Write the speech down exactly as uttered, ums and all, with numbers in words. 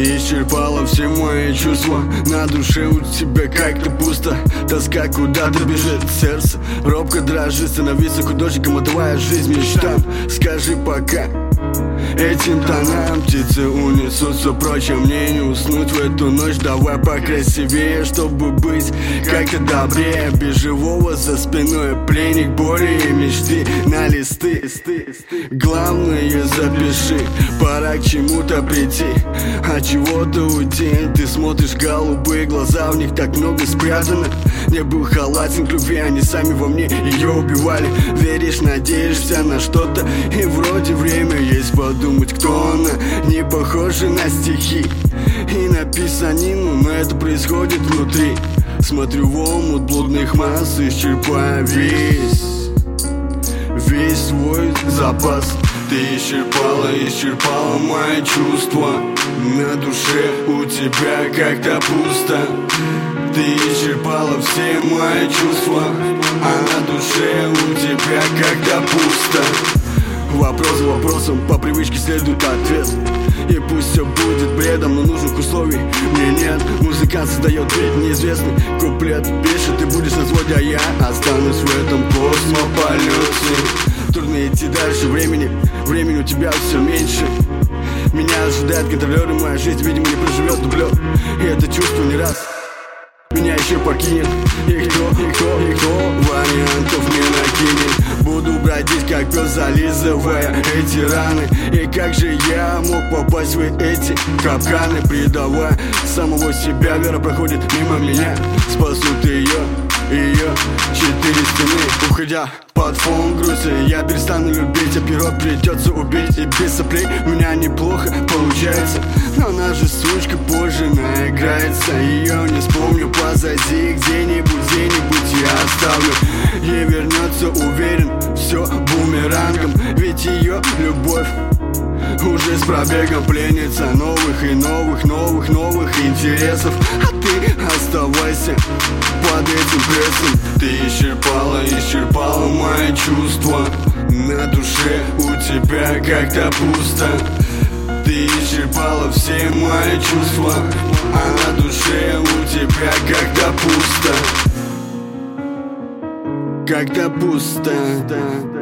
Ты исчерпала все мои чувства. На душе у тебя как-то пусто. Тоска куда-то бежит, сердце робко дрожит. Становиться художником, а твоя жизнь мечта. Скажи пока этим тонам. Птицы унесутся прочь, а мне не уснуть в эту ночь. Давай покрасивее, чтобы быть как-то добрее. Без живого за спиной пленник боли и мечты на листы. Главное запиши, пора к чему-то прийти, от чего-то уйти. Ты смотришь голубые глаза, в них так много спрятано. Не был халатен к любви, они сами во мне ее убивали. Веришь, надеешься на что-то, и вроде время есть подумать, кто она. Не похожа на стихи и на писанину, но это происходит внутри. Смотрю в омут блудных масс, исчерпая весь, весь свой запас. Ты исчерпала, исчерпала мои чувства. На душе у тебя как-то пусто. Ты исчерпала все мои чувства, а на душе у тебя как-то пусто. Вопрос за вопросом, по привычке следует ответ. И пусть все будет бредом, но нужных условий мне нет. Музыкант создает бит, неизвестный куплет пишет, и будешь на взводе, а я останусь в этом космополете. Трудно идти дальше времени, времени у тебя все меньше. Меня ожидает контролер, и моя жизнь, видимо, не проживет дублер. И это чувство не раз меня еще покинет. И кто, и кто, и кто вариантов не накинет. Буду бродить как пес, зализывая эти раны. И как же я мог попасть в эти капканы? Предавая самого себя, вера проходит мимо меня. Спасут ее, ее четыре стены. Уходя под фон грусти, я перестану любить, а пирог придется убить. И без соплей у меня неплохо получается, но она же сучка позже наиграется. Ее не вспомню позади, где-нибудь, где-нибудь я оставлю. Ей вернется, уверен, все бумерангом. Ведь ее любовь уже с пробегом пленница новых и новых, новых, новых интересов. А ты оставайся под этим прессом. Ты исчерпала, исчерпала мои чувства. На душе у тебя как-то пусто. Ты исчерпала все мои чувства, а на душе у тебя как-то пусто. Как-то пусто.